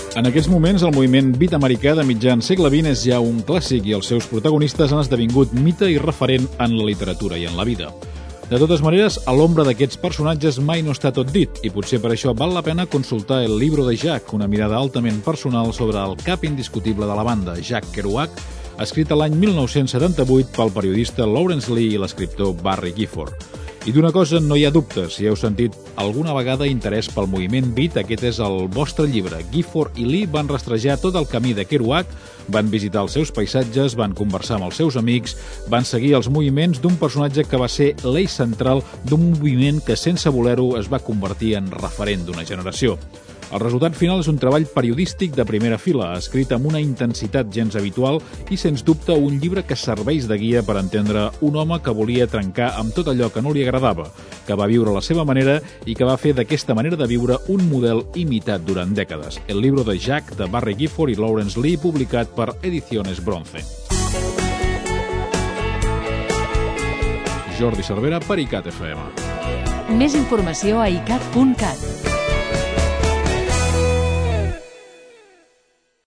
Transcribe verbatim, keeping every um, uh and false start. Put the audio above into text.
En aquests moments, el moviment beat americà de mitjan segle vint és ja un clàssic i els seus protagonistes han esdevingut mite i referent en la literatura i en la vida. De totes maneres, a l'ombra d'aquests personatges mai no està tot dit i potser per això val la pena consultar El libro de Jack, una mirada altament personal sobre el cap indiscutible de la banda, Jack Kerouac, escrit l'any mil nou-cents setanta-vuit pel periodista Lawrence Lee i l'escriptor Barry Gifford. I d'una cosa no hi ha dubte, si heu sentit alguna vegada interès pel moviment beat, aquest és el vostre llibre. Gifford i Lee van rastrejar tot el camí de Kerouac, van visitar els seus paisatges, van conversar amb els seus amics, van seguir els moviments d'un personatge que va ser l'eix central d'un moviment que, sense voler-ho, es va convertir en referent d'una generació. El resultat final és un treball periodístic de primera fila, escrit amb una intensitat gens habitual i, sens dubte, un llibre que serveix de guia per entendre un home que volia trencar amb tot allò que no li agradava, que va viure a la seva manera i que va fer d'aquesta manera de viure un model imitat durant dècades. El libro de Jack, de Barry Gifford i Lawrence Lee, publicat per Ediciones Bronce. Jordi Cervera per ICAT F M. Més informació a icat punt cat.